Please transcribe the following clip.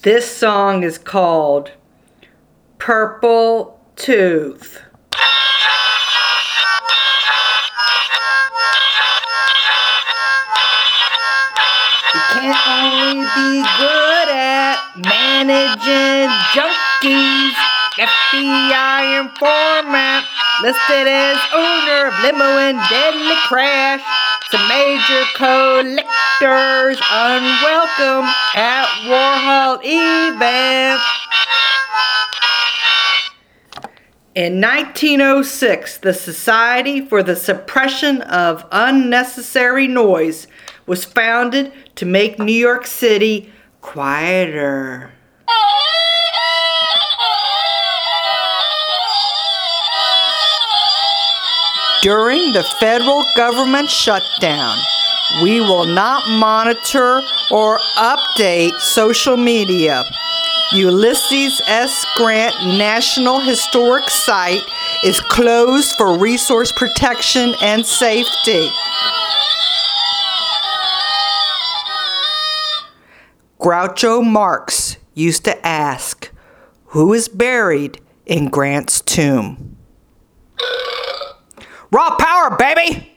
This song is called Purple Tooth. You can't only be good at managing junkies. FBI informant listed as owner of limo and deadly crash. Some major collectors unwelcome at Warhol event. In 1906, the Society for the Suppression of Unnecessary Noise was founded to make New York City quieter. During the federal government shutdown, we will not monitor or update social media. Ulysses S. Grant National Historic Site is closed for resource protection and safety. Groucho Marx used to ask, "Who is buried in Grant's tomb?" Raw power, baby!